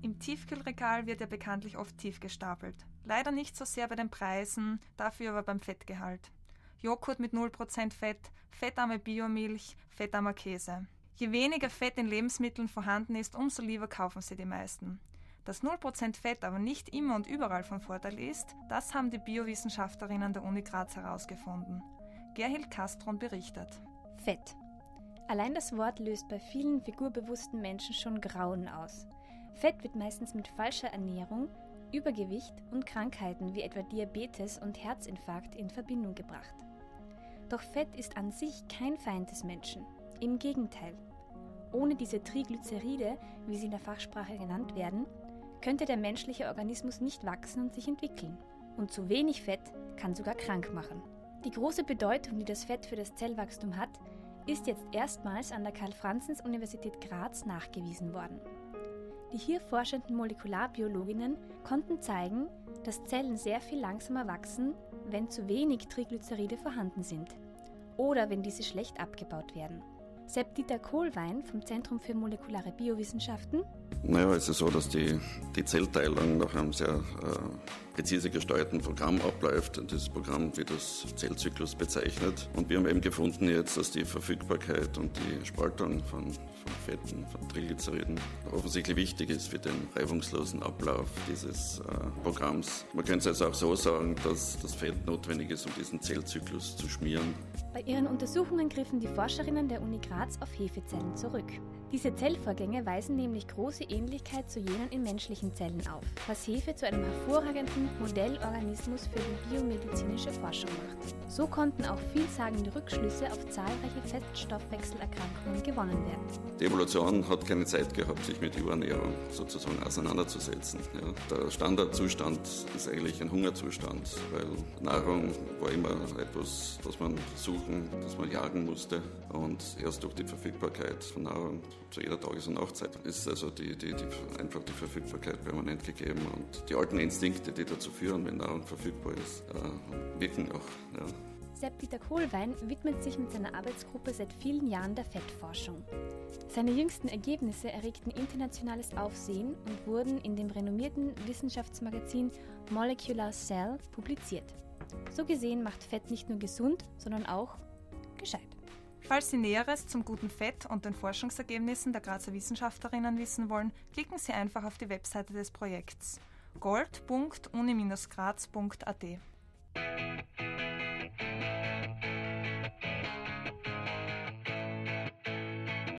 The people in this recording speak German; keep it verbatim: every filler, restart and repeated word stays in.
Im Tiefkühlregal wird er bekanntlich oft tief gestapelt. Leider nicht so sehr bei den Preisen, dafür aber beim Fettgehalt. Joghurt mit null Prozent Fett, fettarme Biomilch, fettarmer Käse. Je weniger Fett in Lebensmitteln vorhanden ist, umso lieber kaufen sie die meisten. Dass null Prozent Fett aber nicht immer und überall von Vorteil ist, das haben die Biowissenschaftlerinnen der Uni Graz herausgefunden. Gerhild Castron berichtet. Fett. Allein das Wort löst bei vielen figurbewussten Menschen schon Grauen aus. Fett wird meistens mit falscher Ernährung, Übergewicht und Krankheiten wie etwa Diabetes und Herzinfarkt in Verbindung gebracht. Doch Fett ist an sich kein Feind des Menschen. Im Gegenteil. Ohne diese Triglyceride, wie sie in der Fachsprache genannt werden, könnte der menschliche Organismus nicht wachsen und sich entwickeln. Und zu wenig Fett kann sogar krank machen. Die große Bedeutung, die das Fett für das Zellwachstum hat, ist jetzt erstmals an der Karl-Franzens-Universität Graz nachgewiesen worden. Die hier forschenden Molekularbiologinnen konnten zeigen, dass Zellen sehr viel langsamer wachsen, wenn zu wenig Triglyceride vorhanden sind oder wenn diese schlecht abgebaut werden. Sepp-Dieter Kohlwein vom Zentrum für molekulare Biowissenschaften. Naja, es ist so, dass die, die Zellteilung nach einem sehr äh, präzise gesteuerten Programm abläuft. Und dieses Programm wird als Zellzyklus bezeichnet. Und wir haben eben gefunden jetzt, dass die Verfügbarkeit und die Spaltung von, von Fetten, von Triglyceriden offensichtlich wichtig ist für den reibungslosen Ablauf dieses äh, Programms. Man könnte es also auch so sagen, dass das Fett notwendig ist, um diesen Zellzyklus zu schmieren. Bei ihren Untersuchungen griffen die Forscherinnen der Uni Graz auf Hefezellen zurück. Diese Zellvorgänge weisen nämlich große Ähnlichkeit zu jenen in menschlichen Zellen auf, was Hefe zu einem hervorragenden Modellorganismus für die biomedizinische Forschung macht. So konnten auch vielsagende Rückschlüsse auf zahlreiche Fettstoffwechselerkrankungen gewonnen werden. Die Evolution hat keine Zeit gehabt, sich mit Überernährung sozusagen auseinanderzusetzen. Ja, der Standardzustand ist eigentlich ein Hungerzustand, weil Nahrung war immer etwas, das man suchen, das man jagen musste. Und erst durch die Verfügbarkeit von Nahrung zu jeder Tages- und Nachtzeit ist also die, die, die, einfach die Verfügbarkeit permanent gegeben. Und die alten Instinkte, die dazu führen, wenn Nahrung verfügbar ist, äh, wirken auch. Ja. Sepp-Dieter Kohlwein widmet sich mit seiner Arbeitsgruppe seit vielen Jahren der Fettforschung. Seine jüngsten Ergebnisse erregten internationales Aufsehen und wurden in dem renommierten Wissenschaftsmagazin Molecular Cell publiziert. So gesehen macht Fett nicht nur gesund, sondern auch gescheit. Falls Sie Näheres zum guten Fett und den Forschungsergebnissen der Grazer Wissenschaftlerinnen wissen wollen, klicken Sie einfach auf die Webseite des Projekts gold punkt uni Bindestrich graz punkt a t.